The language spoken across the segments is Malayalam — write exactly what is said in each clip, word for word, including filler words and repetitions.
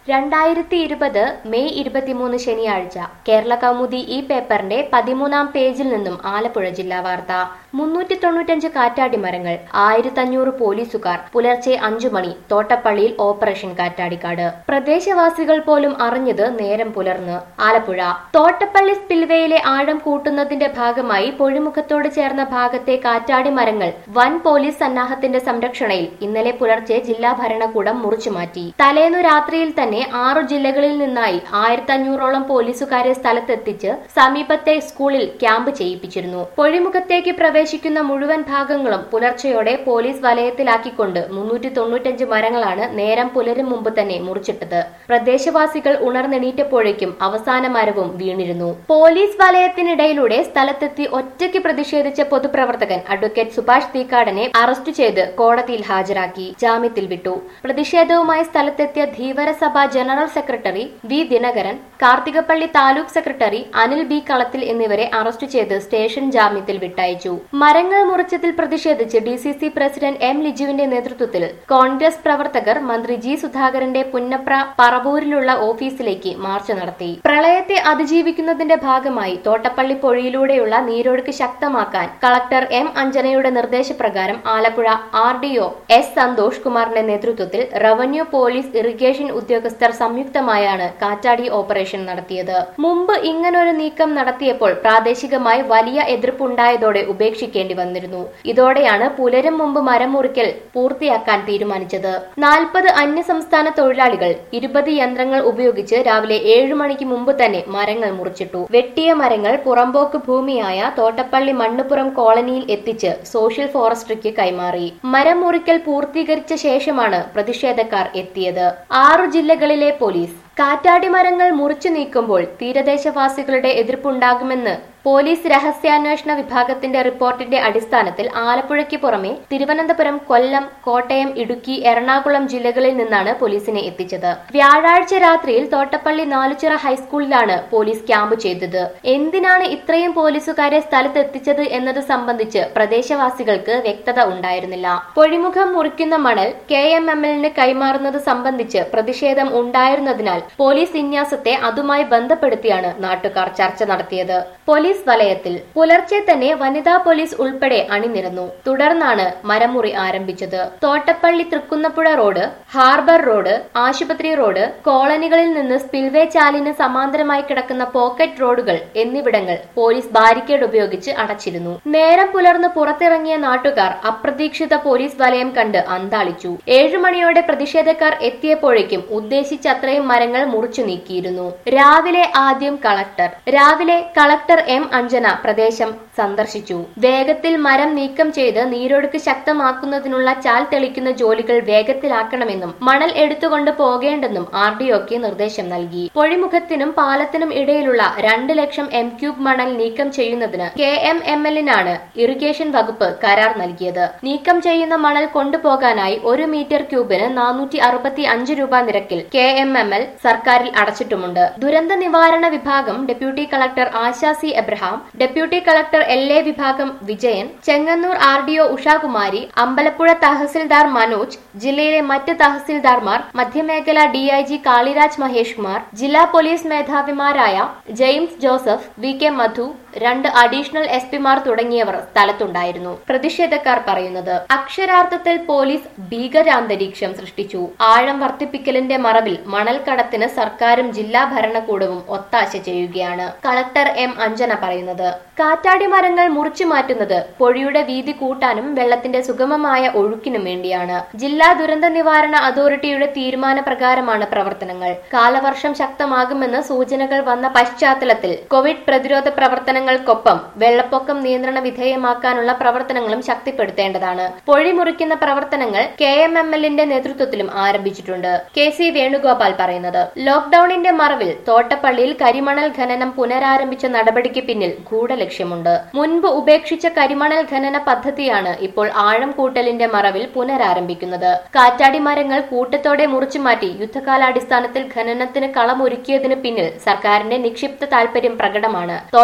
രണ്ടായിരത്തി ഇരുപത് മെയ് ഇരുപത്തിമൂന്ന് ശനിയാഴ്ച കേരള കൗമുദി ഈ പേപ്പറിന്റെ പതിമൂന്നാം പേജിൽ നിന്നും ആലപ്പുഴ ജില്ലാ വാർത്ത. മുന്നൂറ്റി തൊണ്ണൂറ്റഞ്ച് കാറ്റാടി മരങ്ങൾ, ആയിരത്തഞ്ഞൂറ് പോലീസുകാർ, പുലർച്ചെ അഞ്ചു മണി തോട്ടപ്പള്ളിയിൽ ഓപ്പറേഷൻ കാറ്റാടിക്കാട്. പ്രദേശവാസികൾ പോലും അറിഞ്ഞത് നേരം പുലർന്ന്. ആലപ്പുഴ തോട്ടപ്പള്ളി സ്പിൽവേയിലെ ആഴം കൂട്ടുന്നതിന്റെ ഭാഗമായി പൊഴിമുഖത്തോട് ചേർന്ന ഭാഗത്തെ കാറ്റാടി മരങ്ങൾ വൻ പോലീസ് സന്നാഹത്തിന്റെ സംരക്ഷണയിൽ ഇന്നലെ പുലർച്ചെ ജില്ലാ ഭരണകൂടം മുറിച്ചുമാറ്റി. തലേന്നു രാത്രിയിൽ തന്നെ ആറു ജില്ലകളിൽ നിന്നായി ആയിരത്തി അഞ്ഞൂറോളം പോലീസുകാരെ സ്ഥലത്തെത്തിച്ച് സമീപത്തെ സ്കൂളിൽ ക്യാമ്പ് ചെയ്യിപ്പിച്ചിരുന്നു. പൊഴിമുഖത്തേക്ക് പ്രവേശിക്കുന്ന മുഴുവൻ ഭാഗങ്ങളും പുലർച്ചെയോടെ പോലീസ് വലയത്തിലാക്കിക്കൊണ്ട് മുന്നൂറ്റി തൊണ്ണൂറ്റഞ്ച് മരങ്ങളാണ് നേരം പുലരും മുമ്പ് തന്നെ മുറിച്ചിട്ടത്. പ്രദേശവാസികൾ ഉണർന്നെണീറ്റപ്പോഴേക്കും അവസാന മരവും വീണിരുന്നു. പോലീസ് വലയത്തിനിടയിലൂടെ സ്ഥലത്തെത്തി ഒറ്റയ്ക്ക് പ്രതിഷേധിച്ച പൊതുപ്രവർത്തകൻ അഡ്വക്കേറ്റ് സുഭാഷ് തീക്കാടനെ അറസ്റ്റ് ചെയ്ത് കോടതിയിൽ ഹാജരാക്കി ജാമ്യത്തിൽ വിട്ടു. പ്രതിഷേധവുമായി സ്ഥലത്തെത്തിയ Dheevarasabha general secretary V Dinakaran, Karthikappally taluk secretary Anil B Kalathil എന്നിവരെ അറസ്റ്റ് ചെയ്ത് സ്റ്റേഷൻ ജാമ്യത്തിൽ വിട്ടയച്ചു. മരങ്ങൾ മുറിച്ചതിൽ പ്രതിഷേധിച്ച് D C C president M ലിജുവിന്റെ നേതൃത്വത്തിൽ കോൺഗ്രസ് പ്രവർത്തകർ മന്ത്രി ജി സുധാകരന്റെ പുന്നപ്ര പറവൂരിലുള്ള ഓഫീസിലേക്ക് മാർച്ച് നടത്തി. പ്രളയത്തെ അതിജീവിക്കുന്നതിന്റെ ഭാഗമായി തോട്ടപ്പള്ളി പൊഴിയിലൂടെയുള്ള നീരൊഴുക്ക് ശക്തമാക്കാൻ കളക്ടർ എം അഞ്ജനയുടെ നിർദ്ദേശപ്രകാരം Alappuzha R D O S Santhosh കുമാറിന്റെ നേതൃത്വത്തിൽ റവന്യൂ, പോലീസ്, ഇറിഗേഷൻ ഉദ്യോഗസ്ഥർ സംയുക്തമായാണ് കാറ്റാടി ഓപ്പറേഷൻ നടത്തിയത്. മുമ്പ് ഇങ്ങനൊരു നീക്കം നടത്തിയപ്പോൾ പ്രാദേശികമായി വലിയ എതിർപ്പുണ്ടായതോടെ ഉപേക്ഷിക്കേണ്ടി വന്നിരുന്നു. ഇതോടെയാണ് പുലരും മുമ്പ് മരം മുറിക്കൽ പൂർത്തിയാക്കാൻ തീരുമാനിച്ചത്. നാൽപ്പത് അന്യസംസ്ഥാന തൊഴിലാളികൾ ഇരുപത് യന്ത്രങ്ങൾ ഉപയോഗിച്ച് രാവിലെ ഏഴു മണിക്ക് മുമ്പ് തന്നെ മരങ്ങൾ മുറിച്ചിട്ടു. വെട്ടിയ മരങ്ങൾ പുറമ്പോക്ക് ഭൂമിയായ തോട്ടപ്പള്ളി മണ്ണുപുറം കോളനിയിൽ എത്തിച്ച് സോഷ്യൽ ഫോറസ്ട്രിക്ക് കൈമാറി. മരം മുറിക്കൽ പൂർത്തീകരിച്ച ശേഷമാണ് പ്രതിഷേധക്കാർ എത്തിയത്. ആറു ജില്ലകളിലെ പോലീസ് കാറ്റാടി മരങ്ങൾ മുറിച്ചു നീക്കുമ്പോൾ തീരദേശവാസികളുടെ എതിർപ്പുണ്ടാകുമെന്ന് പോലീസ് രഹസ്യാന്വേഷണ വിഭാഗത്തിന്റെ റിപ്പോർട്ടിന്റെ അടിസ്ഥാനത്തിൽ ആലപ്പുഴയ്ക്ക് പുറമെ തിരുവനന്തപുരം, കൊല്ലം, കോട്ടയം, ഇടുക്കി, എറണാകുളം ജില്ലകളിൽ നിന്നാണ് പോലീസിനെ എത്തിച്ചത്. വ്യാഴാഴ്ച രാത്രിയിൽ തോട്ടപ്പള്ളി നാലുചിറ ഹൈസ്കൂളിലാണ് പോലീസ് ക്യാമ്പ് ചെയ്തത്. എന്തിനാണ് ഇത്രയും പോലീസുകാരെ സ്ഥലത്തെത്തിച്ചത് എന്നത് സംബന്ധിച്ച് പ്രദേശവാസികൾക്ക് വ്യക്തത ഉണ്ടായിരുന്നില്ല. പൊഴിമുഖം മുറിക്കുന്ന മണൽ കെ എം എം എല്ലിന് കൈമാറുന്നത് സംബന്ധിച്ച് പ്രതിഷേധം ഉണ്ടായിരുന്നതിനാൽ പോലീസ് വിന്യാസത്തെ അതുമായി ബന്ധപ്പെടുത്തിയാണ് നാട്ടുകാർ ചർച്ച നടത്തിയത്. പോലീസ് വലയത്തിൽ പുലർച്ചെ തന്നെ വനിതാ പോലീസ് ഉൾപ്പെടെ അണിനിരന്നു. തുടർന്നാണ് മരമുറി ആരംഭിച്ചത്. Thottappally Thrikkunnappuzha road, harbour road, ആശുപത്രി റോഡ്, കോളനികളിൽ നിന്ന് സ്പിൽവേ ചാലിന് സമാന്തരമായി കിടക്കുന്ന പോക്കറ്റ് റോഡുകൾ എന്നിവിടങ്ങൾ പോലീസ് ബാരിക്കേഡ് ഉപയോഗിച്ച് അടച്ചിരുന്നു. നേരം പുലർന്ന് പുറത്തിറങ്ങിയ നാട്ടുകാർ അപ്രതീക്ഷിത പോലീസ് വലയം കണ്ട് അന്താളിച്ചു. ഏഴുമണിയോടെ പ്രതിഷേധക്കാർ എത്തിയപ്പോഴേക്കും ഉദ്ദേശിച്ചത്രയും മരങ്ങൾ മുറിച്ചു നീക്കിയിരുന്നു. രാവിലെ ആദ്യം കളക്ടർ രാവിലെ കളക്ടർ എം അഞ്ജന പ്രദേശം സന്ദർശിച്ചു. വേഗത്തിൽ മരം നീക്കം ചെയ്ത് നീരൊഴുക്ക് ശക്തമാക്കുന്നതിനുള്ള ചാൽ തെളിക്കുന്ന ജോലികൾ വേഗത്തിലാക്കണമെന്നും മണൽ എടുത്തുകൊണ്ട് പോകേണ്ടെന്നും ആർ ഡി ഒക്ക് നിർദ്ദേശം നൽകി. പൊഴിമുഖത്തിനും പാലത്തിനും ഇടയിലുള്ള രണ്ട് ലക്ഷം എം ക്യൂബ് മണൽ നീക്കം ചെയ്യുന്നതിന് കെ എം എം എല്ലിനാണ് ഇറിഗേഷൻ വകുപ്പ് കരാർ നൽകിയത്. നീക്കം ചെയ്യുന്ന മണൽ കൊണ്ടുപോകാനായി ഒരു മീറ്റർ ക്യൂബിന് നാനൂറ്റി അറുപത്തി അഞ്ച് രൂപ നിരക്കിൽ കെ എം എം എൽ സർക്കാരിൽ അടച്ചിട്ടുമുണ്ട്. ദുരന്ത നിവാരണ വിഭാഗം deputy collector Asha C Abraham, deputy collector L A വിഭാഗം Vijayan, Chengannur R D O Ushakumari, Ambalappuzha tahsildar Manoj, ജില്ലയിലെ മറ്റ് തഹസിൽദാർമാർ, മധ്യമേഖല D I G Kaliraj Mahesh Kumar, ജില്ലാ പോലീസ് മേധാവിമാരായ ജെയിംസ് ജോസഫ്, വി കെ മധു, രണ്ട് അഡീഷണൽ എസ് പിമാർ തുടങ്ങിയവർ സ്ഥലത്തുണ്ടായിരുന്നു. പ്രതിഷേധക്കാർ പറയുന്നത് അക്ഷരാർത്ഥത്തിൽ പോലീസ് ഭീകരാന്തരീക്ഷം സൃഷ്ടിച്ചു. ആഴം വർദ്ധിപ്പിക്കലിന്റെ മറവിൽ മണൽ കടത്തിന് സർക്കാരും ജില്ലാ ഭരണകൂടവും ഒത്താശ ചെയ്യുകയാണ്. കളക്ടർ എം അഞ്ജന പറയുന്നത് കാറ്റാടി മരങ്ങൾ മുറിച്ചു മാറ്റുന്നത് പൊഴിയുടെ വീതി കൂട്ടാനും വെള്ളത്തിന്റെ സുഗമമായ ഒഴുക്കിനും വേണ്ടിയാണ്. ജില്ലാ ദുരന്ത നിവാരണ അതോറിറ്റിയുടെ തീരുമാന പ്രകാരമാണ് പ്രവർത്തനങ്ങൾ. കാലവർഷം ശക്തമാകുമെന്ന് സൂചനകൾ വന്ന പശ്ചാത്തലത്തിൽ കോവിഡ് പ്രതിരോധ പ്രവർത്തനങ്ങൾക്കൊപ്പം വെള്ളപ്പൊക്കം നിയന്ത്രണ വിധേയമാക്കാനുള്ള പ്രവർത്തനങ്ങളും ശക്തിപ്പെടുത്തേണ്ടതാണ്. പൊഴി മുറിക്കുന്ന പ്രവർത്തനങ്ങൾ കെ എം എം എല്ലിന്റെ നേതൃത്വത്തിലും ആരംഭിച്ചിട്ടുണ്ട്. കെ സി വേണുഗോപാൽ പറയുന്നത് ലോക്ഡൌണിന്റെ മറവിൽ തോട്ടപ്പള്ളിയിൽ കരിമണൽ ഖനനം പുനരാരംഭിച്ച നടപടിക്ക് പിന്നിൽ ഗൂഢലക്ഷ്യമുണ്ട്. മുൻപ് ഉപേക്ഷിച്ച കരിമണൽ ഖനന പദ്ധതിയാണ് ഇപ്പോൾ ആഴം കൂട്ടലിന്റെ മറവിൽ പുനരാരംഭിക്കുന്നത്. കാറ്റാടി മരങ്ങൾ കൂട്ടത്തോടെ മുറിച്ചുമാറ്റി യുദ്ധകാലാടിസ്ഥാനത്തിൽ ഖനനത്തിന് കളമൊരുക്കിയതിനു പിന്നിൽ സർക്കാരിന്റെ നിക്ഷിപ്ത താൽപര്യം പ്രകടമാണ്. തോട്ടപ്പള്ളി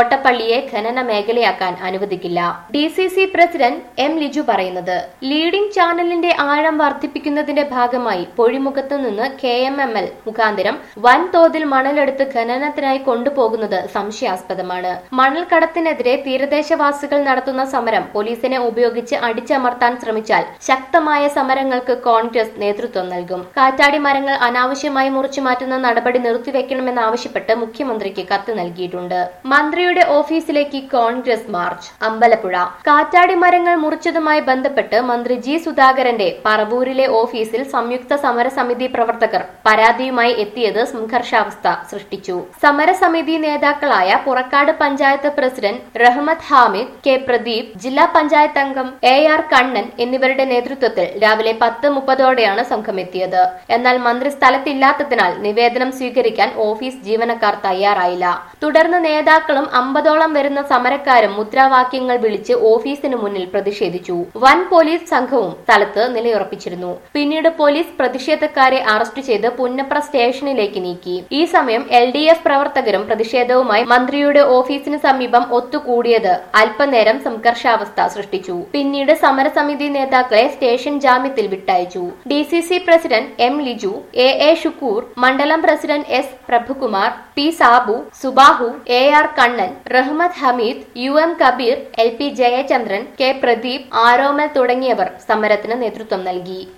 നദിയെ ഖനന മേഖലയാക്കാൻ അനുവദിക്കില്ല. D C C president M Liju പറയുന്നത്, ലീഡിംഗ് ചാനലിന്റെ ആഴം വർദ്ധിപ്പിക്കുന്നതിന്റെ ഭാഗമായി പൊഴിമുഖത്തു നിന്ന് കെ എം എം എൽ മുഖാന്തരം വൻതോതിൽ മണലെടുത്ത് ഖനനത്തിനായി കൊണ്ടുപോകുന്നത് സംശയാസ്പദമാണ്. മണൽ കടത്തിനെതിരെ തീരദേശവാസികൾ നടത്തുന്ന സമരം പോലീസിനെ ഉപയോഗിച്ച് അടിച്ചമർത്താൻ ശ്രമിച്ചാൽ ശക്തമായ സമരങ്ങൾക്ക് കോൺഗ്രസ് നേതൃത്വം നൽകും. കാറ്റാടി മരങ്ങൾ അനാവശ്യമായി മുറിച്ചു മാറ്റുന്ന നടപടി നിർത്തിവെക്കണമെന്നാവശ്യപ്പെട്ട് മുഖ്യമന്ത്രിക്ക് കത്ത് നൽകിയിട്ടുണ്ട്. മന്ത്രിയുടെ ഓഫീസിലേക്ക് കോൺഗ്രസ് മാർച്ച്. അമ്പലപ്പുഴ കാറ്റാടി മരങ്ങൾ മുറിച്ചതുമായി ബന്ധപ്പെട്ട് മന്ത്രി ജി സുധാകരന്റെ പറവൂരിലെ ഓഫീസിൽ സംയുക്ത സമരസമിതി പ്രവർത്തകർ പരാതിയുമായി എത്തിയത് സംഘർഷാവസ്ഥ സൃഷ്ടിച്ചു. സമരസമിതി നേതാക്കളായ പുറക്കാട് പഞ്ചായത്ത് പ്രസിഡന്റ് റഹ്മത്ത് ഹാമിദ്, കെ പ്രദീപ്, ജില്ലാ പഞ്ചായത്ത് അംഗം എ ആർ കണ്ണൻ എന്നിവരുടെ നേതൃത്വത്തിൽ രാവിലെ പത്ത് മുപ്പതോടെയാണ് സംഘം എത്തിയത്. എന്നാൽ മന്ത്രി സ്ഥലത്തില്ലാത്തതിനാൽ നിവേദനം സ്വീകരിക്കാൻ ഓഫീസ് ജീവനക്കാർ തയ്യാറായില്ല. തുടർന്ന് നേതാക്കളും അമ്പതോളം വരുന്ന സമരക്കാരും മുദ്രാവാക്യങ്ങൾ വിളിച്ച് ഓഫീസിന് മുന്നിൽ പ്രതിഷേധിച്ചു. വൻ പോലീസ് സംഘവും സ്ഥലത്ത് നിലയുറപ്പിച്ചിരുന്നു. പിന്നീട് പോലീസ് പ്രതിഷേധക്കാരെ അറസ്റ്റ് ചെയ്ത് പുന്നപ്ര സ്റ്റേഷനിലേക്ക് നീക്കി. ഈ സമയം എൽ ഡി എഫ് പ്രവർത്തകരും പ്രതിഷേധവുമായി മന്ത്രിയുടെ ഓഫീസിന് സമീപം ഒത്തുകൂടിയത് അല്പനേരം സംഘർഷാവസ്ഥ സൃഷ്ടിച്ചു. പിന്നീട് സമരസമിതി നേതാക്കളെ സ്റ്റേഷൻ ജാമ്യത്തിൽ വിട്ടയച്ചു. D C C president M Liju, A A Shukkoor, മണ്ഡലം president S Prabhukumar, P Sabu, Subahu, A R Kannan, Rahmath Hameed, U M Kabeer, L P Jayachandran, K Pradeep, Aromal തുടങ്ങിയവർ സമരത്തിന് നേതൃത്വം നൽകി.